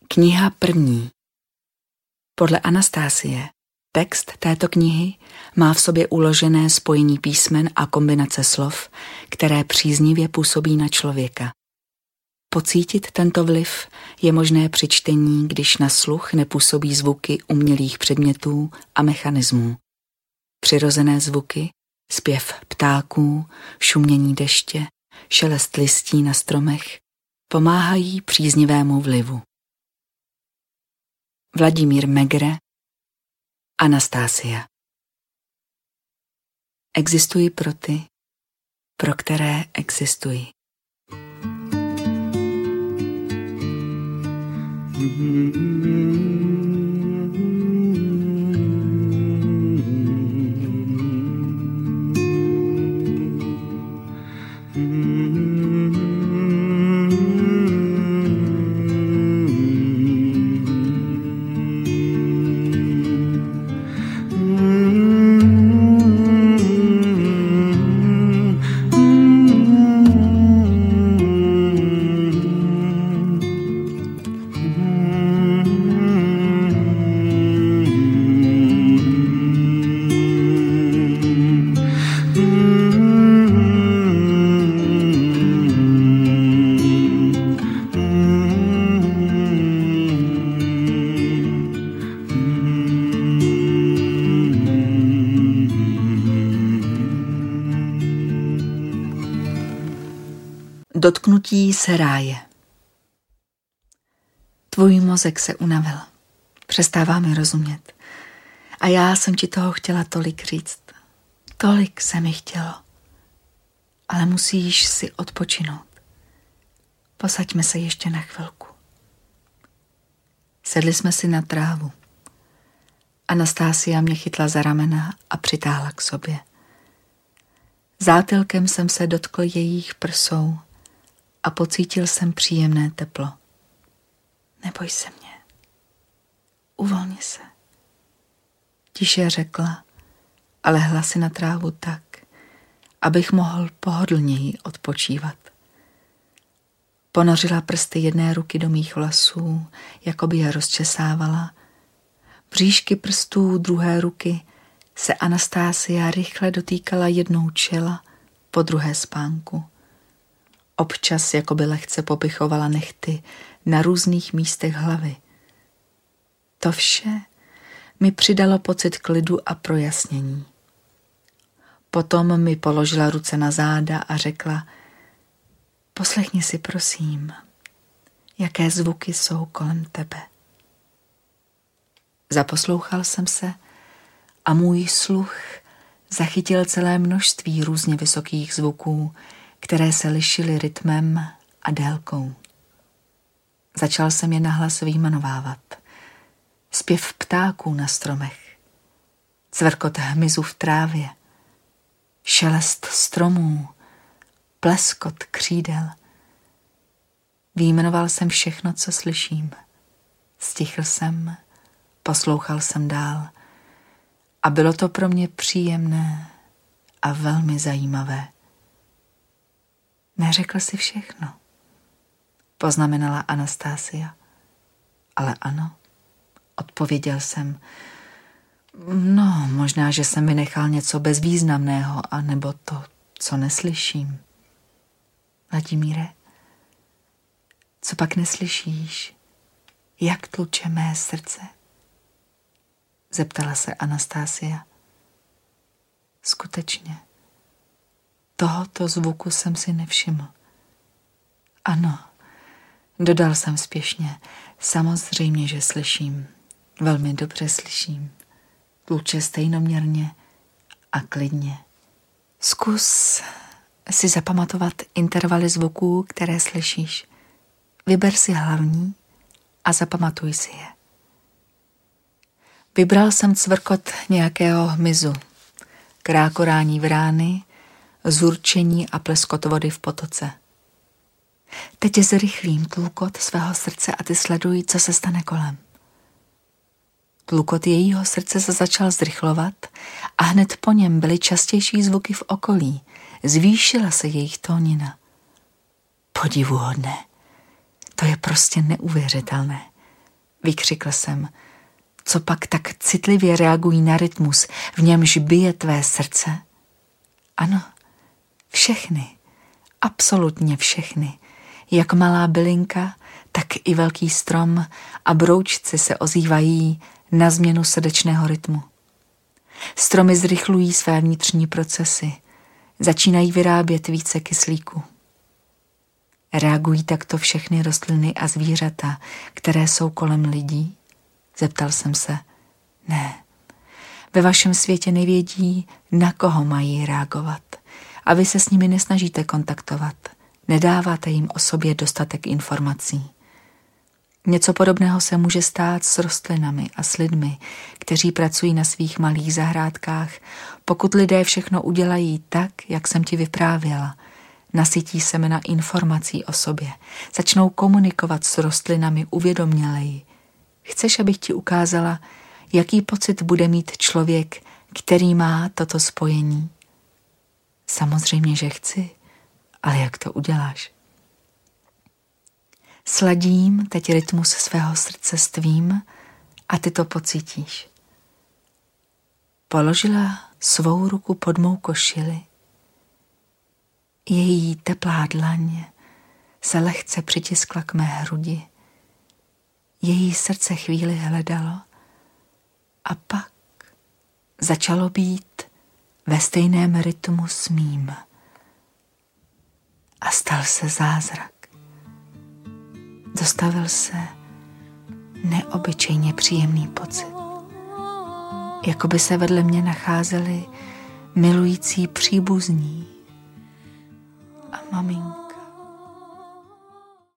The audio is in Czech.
Kniha první. Podle Anastasie text této knihy má v sobě uložené spojení písmen a kombinace slov, které příznivě působí na člověka. Pocítit tento vliv je možné při čtení, když na sluch nepůsobí zvuky umělých předmětů a mechanismů. Přirozené zvuky, zpěv ptáků, šumění deště, šelest listí na stromech pomáhají příznivému vlivu. Vladimír Megre, Anastasia. Existuji pro ty, pro které existuji. Dotknutí se ráje. Tvůj mozek se unavil. Přestává mi rozumět. A já jsem ti toho chtěla tolik říct. Tolik se mi chtělo. Ale musíš si odpočinout. Posaďme se ještě na chvilku. Sedli jsme si na trávu. Anastasia mě chytla za ramena a přitáhla k sobě. Zátylkem jsem se dotkl jejich prsou a pocítil jsem příjemné teplo. Neboj se mě. Uvolni se. Tiše řekla a lehla si na trávu tak, abych mohl pohodlněji odpočívat. Ponořila prsty jedné ruky do mých vlasů, jako by je rozčesávala. Bříšky prstů druhé ruky se Anastasia rychle dotýkala jednou čela, po druhé spánku. Občas jako by lehce popichovala nehty na různých místech hlavy. To vše mi přidalo pocit klidu a projasnění. Potom mi položila ruce na záda a řekla: poslechni si prosím, jaké zvuky jsou kolem tebe. Zaposlouchal jsem se a můj sluch zachytil celé množství různě vysokých zvuků, které se lišily rytmem a délkou. Začal jsem je nahlas vyjmenovávat. Zpěv ptáků na stromech, cvrkot hmyzu v trávě, šelest stromů, pleskot křídel. Vyjmenoval jsem všechno, co slyším. Stichl jsem, poslouchal jsem dál a bylo to pro mě příjemné a velmi zajímavé. Neřekl si všechno, poznamenala Anastasia. Ale ano, odpověděl jsem. No, možná, že jsem vynechal něco bezvýznamného, anebo to, co neslyším. Vladimíre, co pak neslyšíš? Jak tluče mé srdce? Zeptala se Anastasia. Skutečně, tohoto zvuku jsem si nevšiml. Ano, dodal jsem spěšně, samozřejmě, že slyším. Velmi dobře slyším. Tluče stejnoměrně a klidně. Zkus si zapamatovat intervaly zvuků, které slyšíš. Vyber si hlavní a zapamatuj si je. Vybral jsem cvrkot nějakého hmyzu, krákorání vrány, zurčení a pleskot vody v potoce. Teď zrychlím tlukot svého srdce a ty sleduj, co se stane kolem. Tlukot jejího srdce se začal zrychlovat a hned po něm byly častější zvuky v okolí. Zvýšila se jejich tónina. Podivuhodné. To je prostě neuvěřitelné. vykřikl jsem. Co pak tak citlivě reagují na rytmus, v němž bije tvé srdce? Ano, všechny, absolutně všechny. Jak malá bylinka, tak i velký strom a broučci se ozývají na změnu srdečného rytmu. Stromy zrychlují své vnitřní procesy, začínají vyrábět více kyslíku. Reagují takto všechny rostliny a zvířata, které jsou kolem lidí? Zeptal jsem se. Ne. Ve vašem světě nevědí, na koho mají reagovat. A vy se s nimi nesnažíte kontaktovat. Nedáváte jim o sobě dostatek informací. Něco podobného se může stát s rostlinami a s lidmi, kteří pracují na svých malých zahrádkách, pokud lidé všechno udělají tak, jak jsem ti vyprávěla. Nasytí semena informací o sobě, začnou komunikovat s rostlinami uvědoměleji. Chceš, abych ti ukázala, jaký pocit bude mít člověk, který má toto spojení? Samozřejmě, že chci, ale jak to uděláš? Sladím teď rytmus svého srdce s tvým a ty to pocítíš. Položila svou ruku pod mou košili. Její teplá dlaň se lehce přitiskla k mé hrudi. Její srdce chvíli hledalo a pak začalo být ve stejném rytmu s mým. A stal se zázrak. Dostavil se neobyčejně příjemný pocit. Jako by se vedle mě nacházeli milující příbuzní a maminka.